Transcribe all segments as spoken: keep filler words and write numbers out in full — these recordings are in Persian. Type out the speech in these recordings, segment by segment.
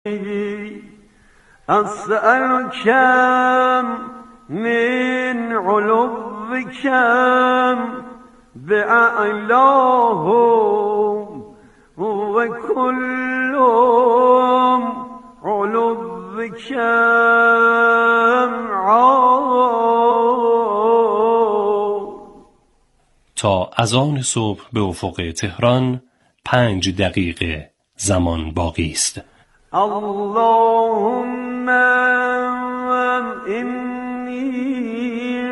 أسألك من علوك بأعلاه وكل علوك عال. تا اذان صبح به افق تهران پنج دقیقه زمان باقی است. اللهم إني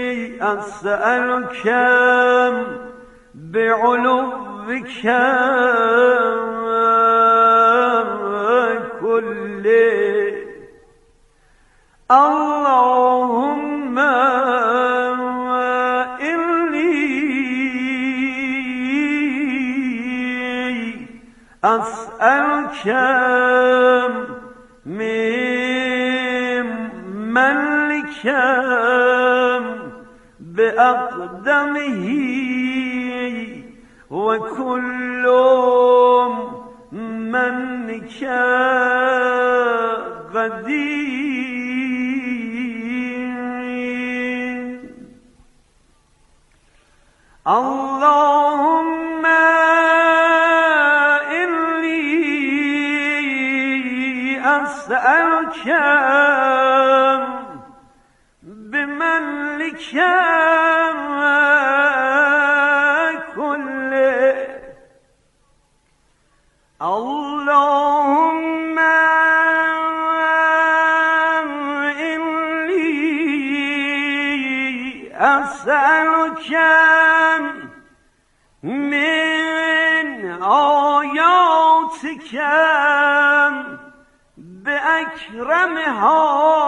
أسألك بعلوك كله. اللهم إني أسألك من ملك بأقدمه وكل منك قدير. اللهم أسألك بملك كله. اللهم إني أسألك من آياتك بأكرمها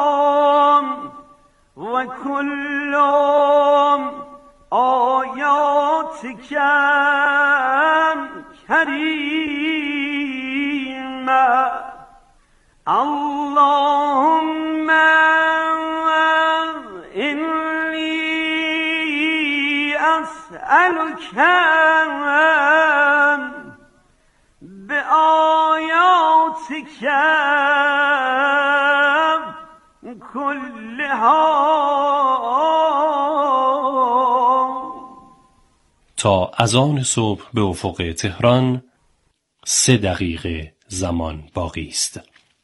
وكل آياتك كريمة. اللهم إني أسألك بآياتك كلها. تا اذان صبح به افق تهران سه دقیقه زمان باقی است.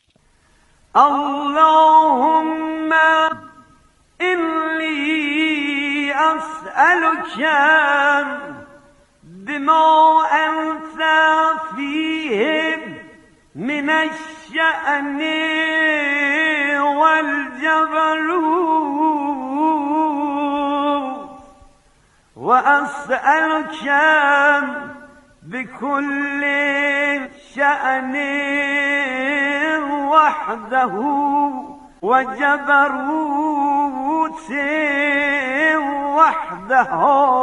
اللهم إني أسألك بما أنت فيه من الشأن والجبروت، وأسألك بكل شأن وحده وجبروت وحده.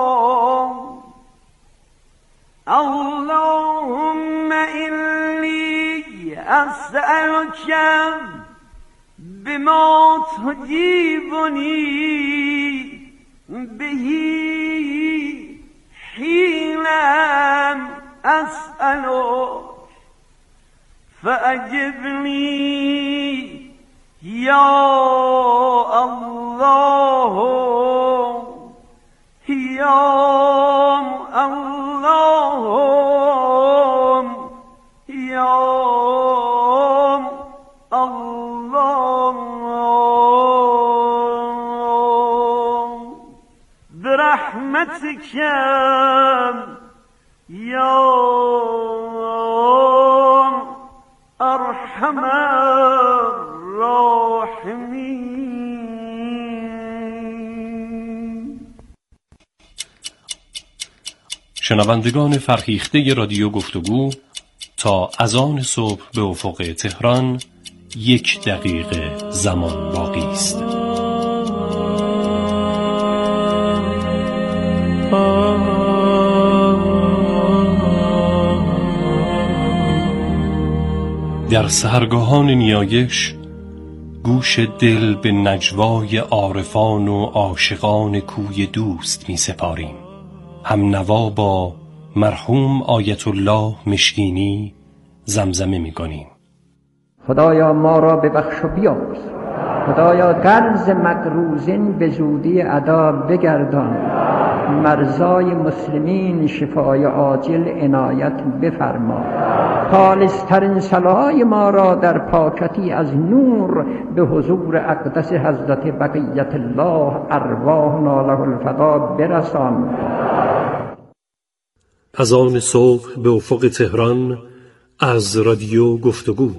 اللهم إني أسألك بما تجيبني به حين أسألك فأجبني يا الله يا الله يا الله برحمتك يا ارحم الراحمین. شنوندگان فرهیخته رادیو گفتگو، تا اذان صبح به افق تهران یک دقیقه زمان باقی است. در سحرگاهان نیایش گوش دل به نجوای عارفان و عاشقان کوی دوست می سپاریم. هم نوا با مرحوم آیت الله مشکینی زمزمه می کنیم. خدایا ما را ببخش و بیامرز. خدایا قرض مقروضین به زودی ادا بگردان. مرزای مسلمین شفای عاجل عنایت بفرما. خالصترین صلاح ما را در پاکتی از نور به حضور اقدس حضرت بقیت الله ارواحنا له الفدا برسان. از آن صبح به افق تهران از رادیو گفتگو.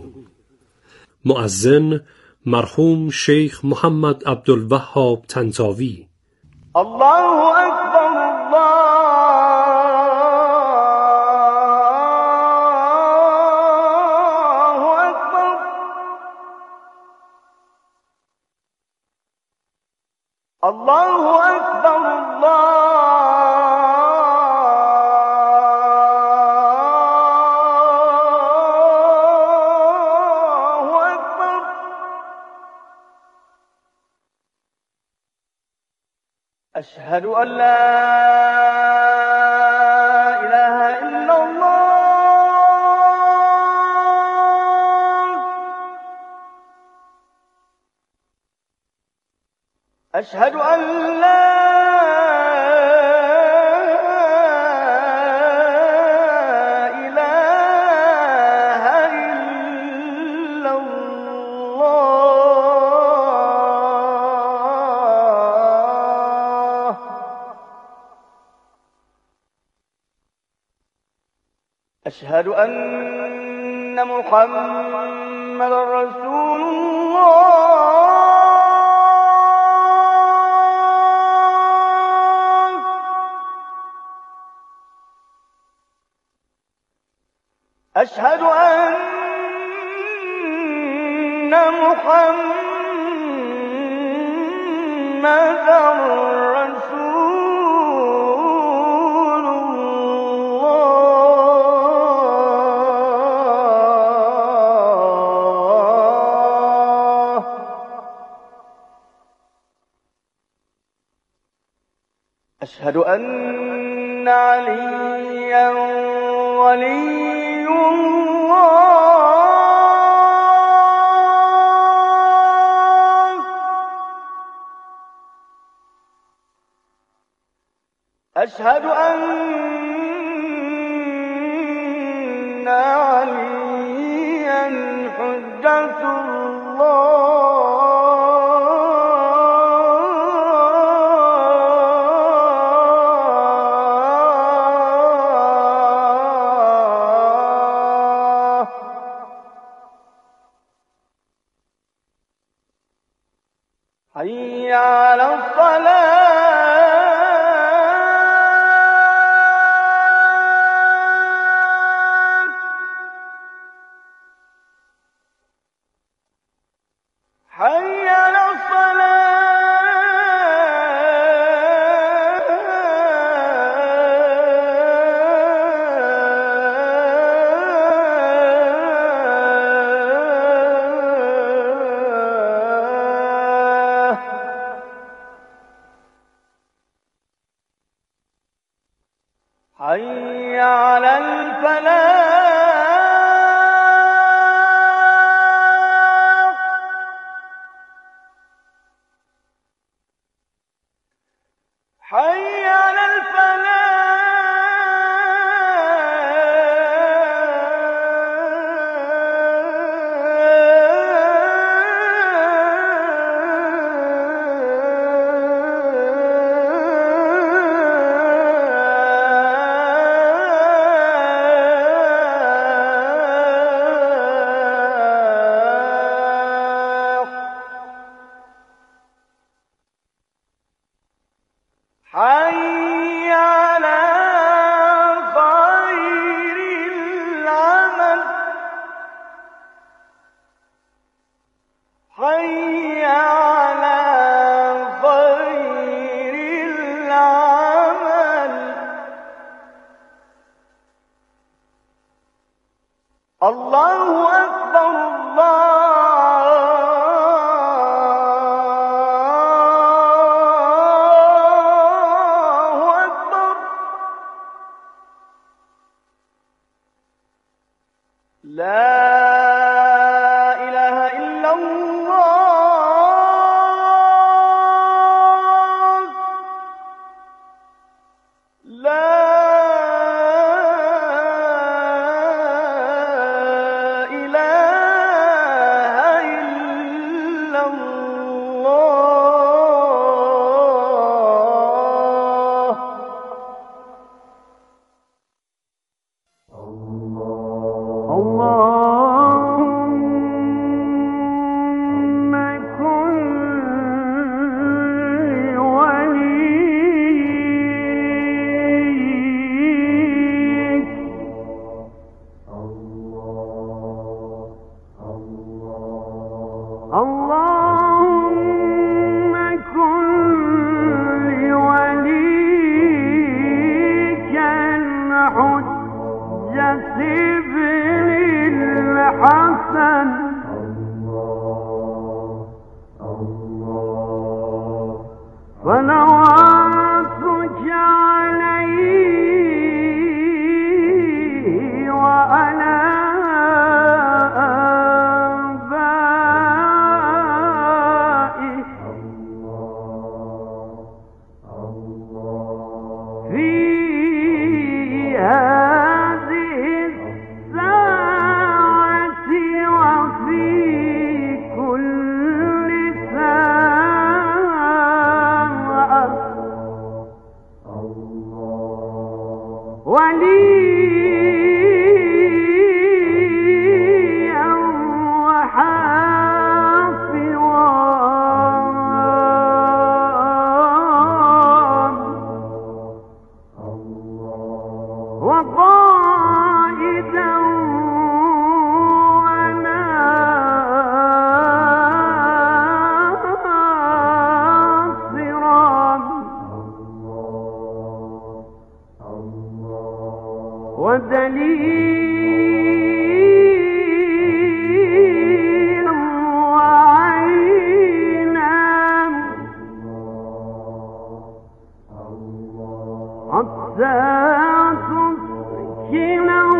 مؤذن مرحوم شیخ محمد عبدالوهاب طنطاوی. الله اکبر الله اکبر. الله اکبر الله اکبر. اشهد ان لا اله الا الله. اشهد ان لا اله الا الله. اشهد ان محمد رسول الله. اشهد ان محمد رسول الله. اشهد ان عليا ولي الله. اشهد ان عليا حجة الله. حي على الصلاة. حي على الصلاة. حي على الفلاح. حي على الفلاح. حي على خير العمل. حي على خير العمل. الله أكبر الله أكبر. لا اللهم كن لوليك الحجة ابن الحسن صلواتك عليه وعلى آبائه في هذه الساعة وفي كل ساعة وليا وحافظا وقائدا وناصرا ودليلا وعينا حتى تسكنه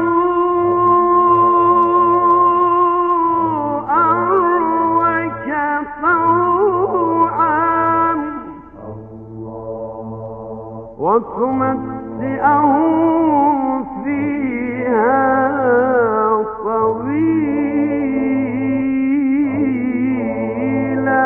أرضك طوعا وتمتعه فيها طويلا.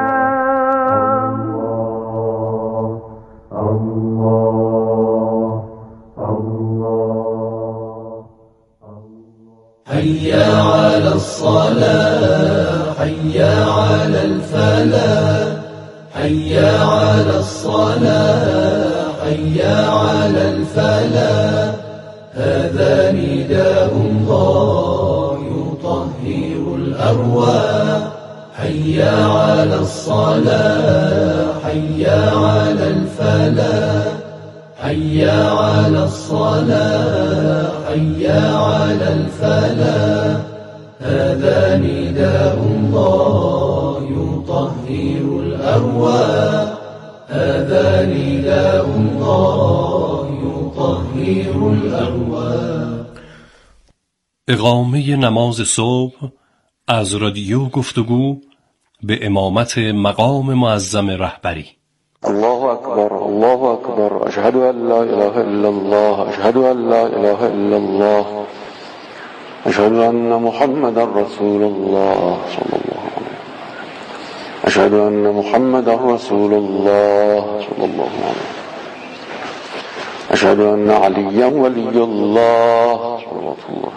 حي على الصلاة حي على الفلاح حي على الصلاة حي على الفلاح هذا نداء الله يطهر الأرواح حي على الصلاة حي على الفلاح حي على الصلاة حي على الفلاح هذا نداء الله يطهر الأرواح هذا نداء الله يطهر الأرواح. اقامه نماز صبح از رادیو گفتگو به امامت مقام معظم رهبری. الله أكبر الله أكبر أشهد أن لا إله إلا الله أشهد أن لا إله إلا الله أشهد أن محمد رسول الله صلى الله عليه وسلم أشهد أن محمد رسول الله صلى الله عليه وسلم أشهد أن عليا ولي الله صلى الله عليه وسلم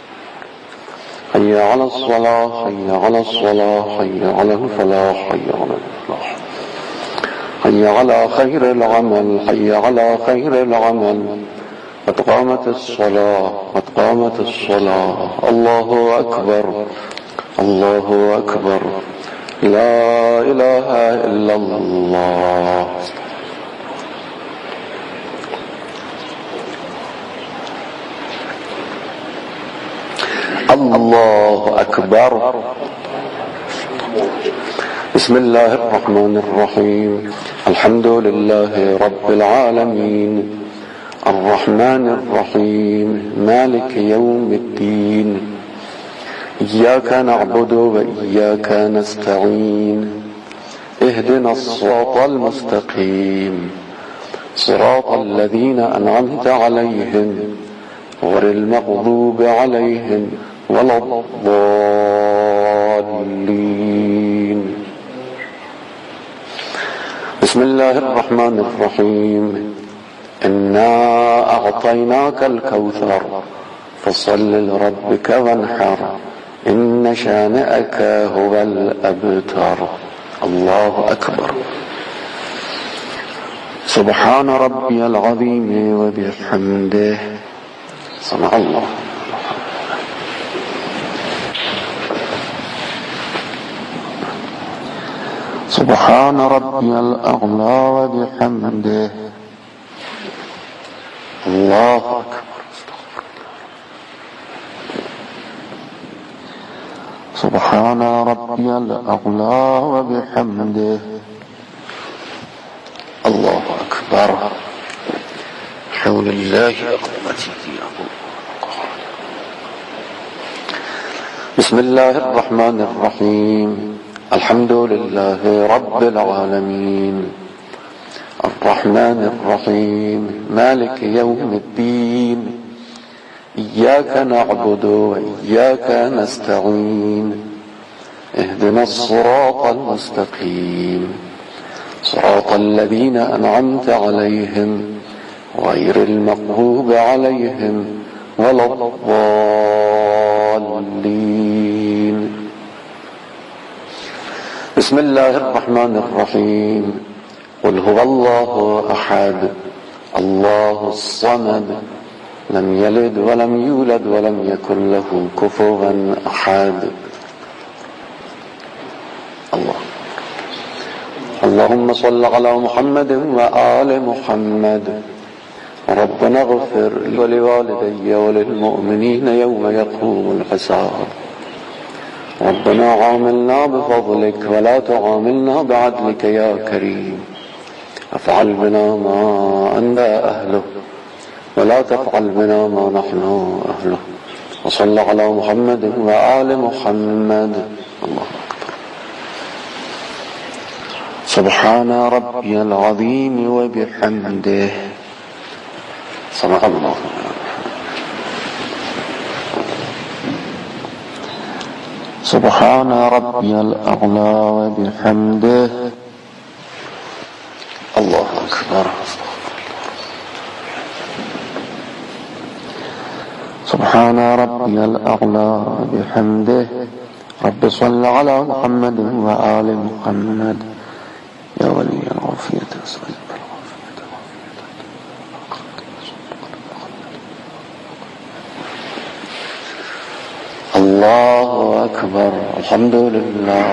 حي على الصلاة حي على الصلاة حي على الفلاح حي على الفلاح حي على خير العمل حي على خير العمل قد قامت الصلاة قد قامت الصلاة الله أكبر الله أكبر لا إله إلا الله. الله أكبر. بسم الله الرحمن الرحيم الحمد لله رب العالمين الرحمن الرحيم مالك يوم الدين إياك نعبد وإياك نستعين اهدنا الصراط المستقيم صراط الذين أنعمت عليهم غير المغضوب عليهم ولا الضالين. بسم الله الرحمن الرحيم إنا أعطيناك الكوثر فصل لربك وانحر إن شانئك هو الأبتر. الله أكبر. سبحان ربي العظيم وبحمده صنع الله. سبحان ربي الأعلى وبحمده الله أكبر سبحان ربي الأعلى وبحمده الله أكبر حول الله قوتي بسم الله الرحمن الرحيم الحمد لله رب العالمين الرحمن الرحيم مالك يوم الدين إياك نعبد وإياك نستعين اهدنا الصراط المستقيم صراط الذين أنعمت عليهم غير المغضوب عليهم ولا الضالين بسم الله الرحمن الرحيم قل هو الله أحد الله الصمد لم يلد ولم يولد ولم يكن له كفوا أحد الله اللهم صل على محمد وآل محمد ربنا اغفر ولوالدي وللمؤمنين يوم يقوم الحساب ربنا عاملنا بفضلك ولا تعاملنا بعدلك يا كريم افعل بنا ما أنت أهله ولا تفعل بنا ما نحن أهله وصل على محمد وآل محمد الله أكبر سبحان ربي العظيم وبحمده صدق الله سبحان ربي الأعلى وبحمده الله أكبر سبحان ربي الأعلى بحمده رب صل على محمد وآل محمد يا ولي العافية أسأل الله أكبر الحمد لله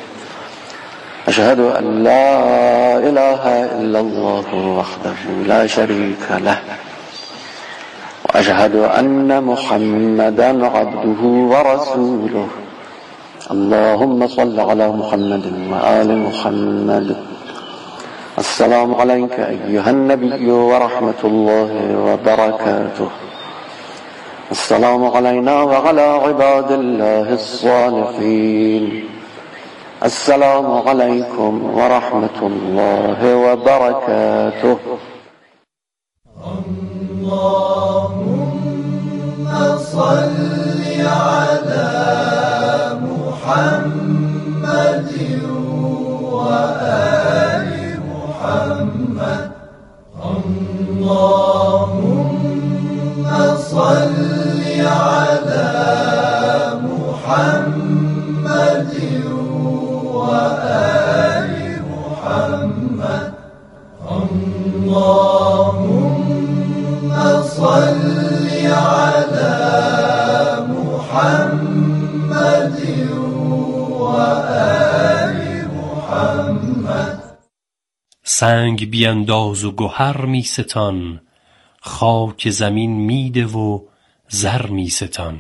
أشهد أن لا إله إلا الله وحده لا شريك له وأشهد أن محمدا عبده ورسوله اللهم صل على محمد وآل محمد السلام عليك أيها النبي ورحمة الله وبركاته السلام علينا وعلى عباد الله الصالحين السلام عليكم ورحمة الله وبركاته اللهم صل على محمد وآل محمد اللهم صل على محمد وآل محمد اللهم صل على محمد وآل محمد سنگ بینداز و گوهر می ستان خاک زمین میده و زر می ستان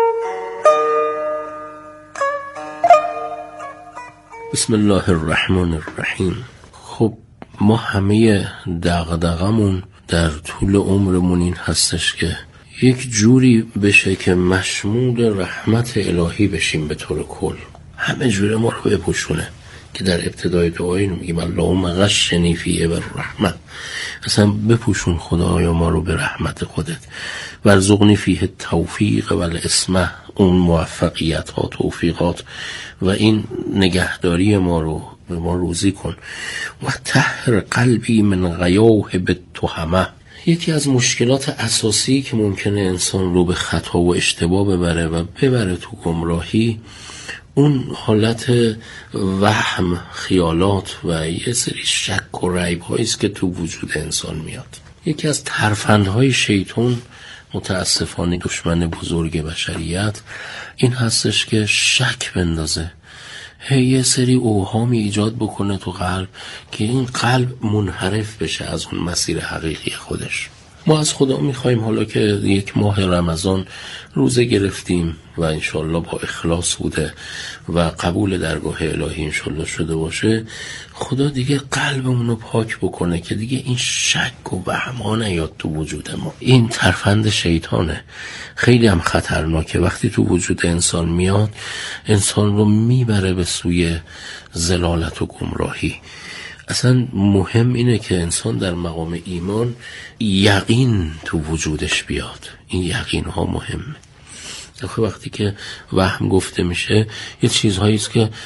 بسم الله الرحمن الرحیم. خب ما همه دغدغمون در طول عمرمون این هستش که یک جوری بشه که مشمول رحمت الهی بشیم به طور کل، همه جوره ما رو بپوشونه که در ابتدای دعایی میگیم اللهم غشنی فیه بالرحمه، اصلا بپوشون خدایا ما رو به رحمت خودت، ورزقنی فیه توفیق و الاسمه، اون موفقیت ها توفیقات و این نگهداری ما رو به ما روزی کن، و طهر قلبی من غیاه بالتهمه. یکی از مشکلات اساسی که ممکنه انسان رو به خطا و اشتباه ببره و ببره تو گمراهی، اون حالت وهم، خیالات و یه سری شک و ریب هاییست که تو وجود انسان میاد. یکی از ترفندهای شیطان، متاسفانه دشمن بزرگ بشریت، این هستش که شک بندازه، هی یه سری اوهامی ایجاد بکنه تو قلب که این قلب منحرف بشه از اون مسیر حقیقی خودش. ما از خدا میخوایم حالا که یک ماه رمضان روزه گرفتیم و انشالله با اخلاص بوده و قبول درگاه الهی انشالله شده باشه، خدا دیگه قلبمون رو پاک بکنه که دیگه این شک و وهم نیاد تو وجود ما. این ترفند شیطانه، خیلی هم خطرناکه. وقتی تو وجود انسان میاد، انسان رو میبره به سوی ضلالت و گمراهی. اصلا مهم اینه که انسان در مقام ایمان یقین تو وجودش بیاد. این یقین ها مهمه. وقتی که وهم گفته میشه یه چیزهایی است که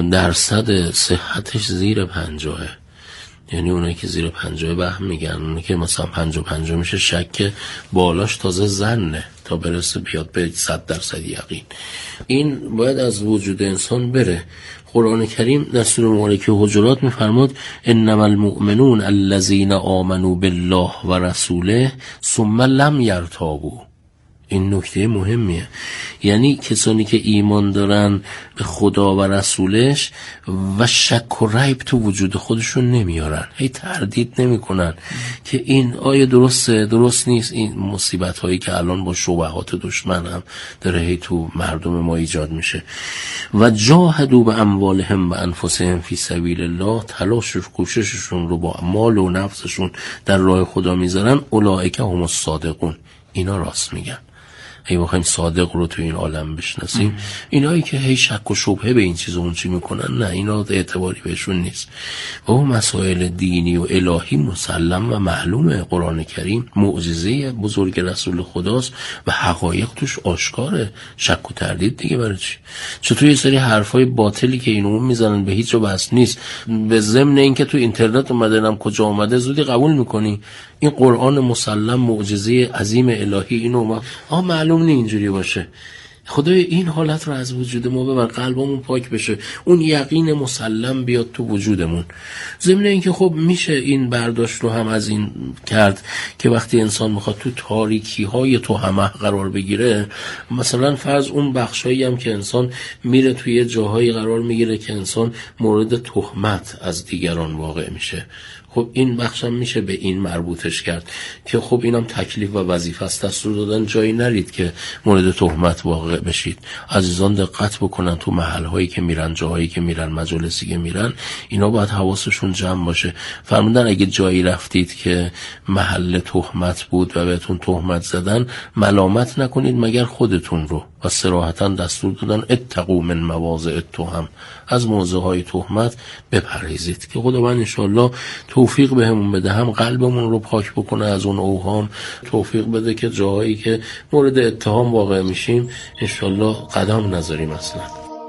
درصد صحتش زیر پنجاهه، یعنی اونایی که زیر پنجاه وهم میگن، اونایی که مثلا پنجاه پنجاه میشه شک، بالاش تازه ظنه تا برسه بیاد به صد درصد یقین. این باید از وجود انسان بره. قرآن کریم در سوره مبارکه حجرات میفرماد انما المؤمنون الذين آمنوا بالله و رسوله ثم لم يرتابوا. این نکته مهمیه، یعنی کسانی که ایمان دارن به خدا و رسولش و شک و ریب تو وجود خودشون نمیارن، هی تردید نمی کنن که این آیه درسته درست نیست. این مصیبت هایی که الان با شبهات دشمن هم داره هی تو مردم ما ایجاد میشه. و جاهدوا به اموالهم و انفسهم فی سبیل الله، تلاش و کوشششون رو با مال و نفسشون در راه خدا میذارن. اولئک هم الصادقون، اینا راست میگن. هی بخوایم صادق رو تو این عالم بشناسیم، اینایی که هی شک و شبهه به این چیز و اون چی میکنن، نه، اینا اعتباری بهشون نیست. و اون مسائل دینی و الهی مسلم و معلومه. قرآن کریم معجزه بزرگ رسول خداست و حقایق توش آشکاره. شک و تردید دیگه برای چی؟ چطور یه سری حرفای باطلی که اینو میزنن به هیچ جا بس نیست، به ضمن اینکه تو اینترنت اومده نم کجا اومده زودی قبول میکنی؟ این قرآن مسلم معجزه عظیم الهی، اینو ما آ معلوم نه اینجوری باشه. خدای این حالت رو از وجود ما ببر، قلبمون پاک بشه، اون یقین مسلم بیاد تو وجودمون. ضمن اینکه خب میشه این برداشت رو هم از این کرد که وقتی انسان میخواد تو تاریکی های توهمه قرار بگیره، مثلا فرض اون بخشایی هم که انسان میره توی جاهایی قرار میگیره که انسان مورد تهمت از دیگران واقع میشه، خب این بخشم میشه به این مربوطش کرد که خب اینم تکلیف و وظیفه است. دستور دادن جایی نرید که مورد تهمت واقع بشید. عزیزان دقت بکنن تو محلهایی که میرن، جاهایی که میرن، مجالسی که میرن، اینا باید حواسشون جمع باشه. فرمودن اگه جایی رفتید که محل تهمت بود و بهتون تهمت زدن، ملامت نکنید مگر خودتون رو. و صراحتاً دستور دادن اتقوا من مواضع التهم، از موضعهای تهمت بپرهیزید. که خداوند انشالله توفیق بهمون بده، هم قلبمون رو پاک بکنه از اون اوهام، توفیق بده که جاهایی که مورد اتهام واقع میشیم انشالله قدم نذاریم اصلا.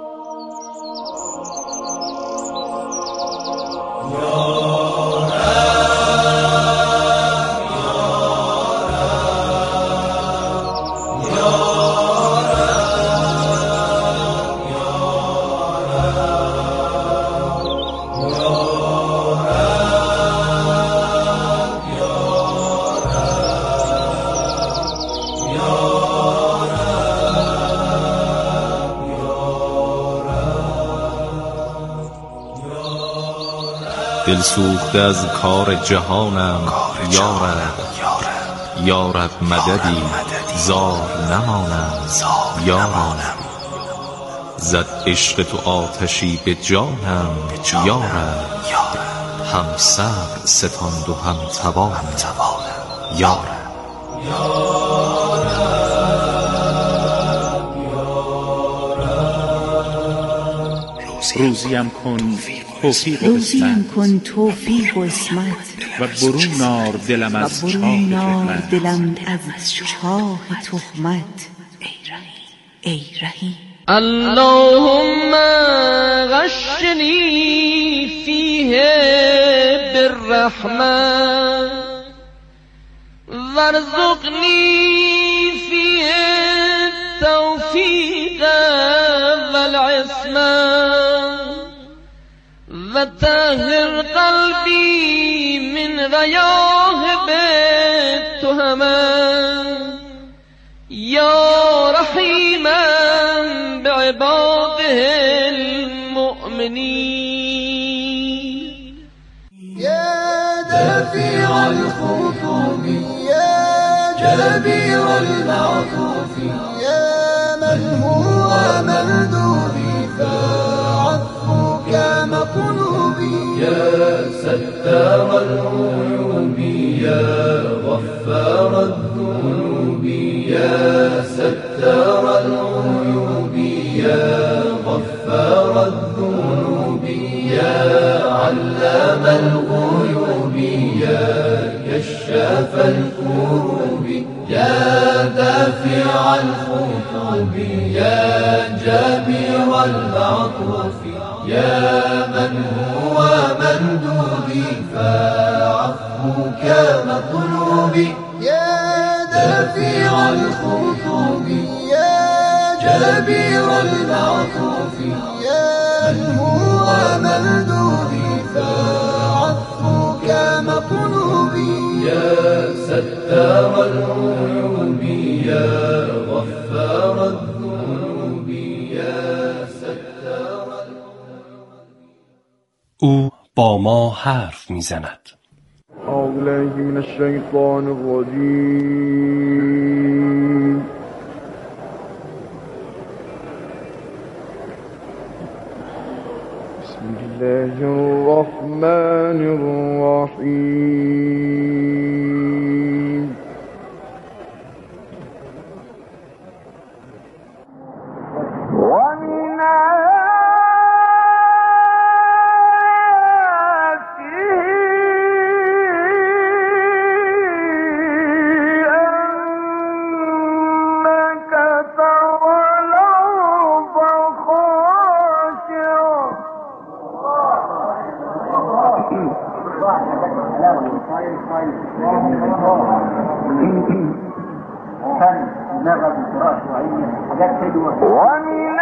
دل سوخته از کار جهانم، یارب یارب مددی زار نمانم، یارم زد عشق تو آتشی به جانم، یارم هم صبر ستاند و هم توانم، یارم روزیم کن توفیق روزیم کن توفیق و اسمت و برون آر دلم از برون آر چاه دلم از چاه تهمت. ای رهی ای رهی اللهم غشنی فیه بالرحمة وارزقنی فیه التوفیق والعصمة وطهر قلبی من غیاهب التهمة یا رحیما بعباده المؤمنین المؤمنين يا دافع الخطوب يا جبير المعطوف يا من هو مردودي فعفوك مطلوبي يا ستار العيوب يا غفار الذنوب يا ستار العيوب يا غفار الذنوب يا علام الغيوب يا كشاف الكروب يا دافع الخطوب يا جبير المعطوف يا من هو مندوبي فعفوك مطلوبي يا دافع الخطوب يا جبير المعطوف يا من هو مندوبي فعفوك مطلوبي يا ستار العيوب يا غفار الذنوب يا ستار او با ما حرف میزند. أعوذ بالله من الشيطان الرجيم. بسم الله الرحمن الرحيم. ومن ومن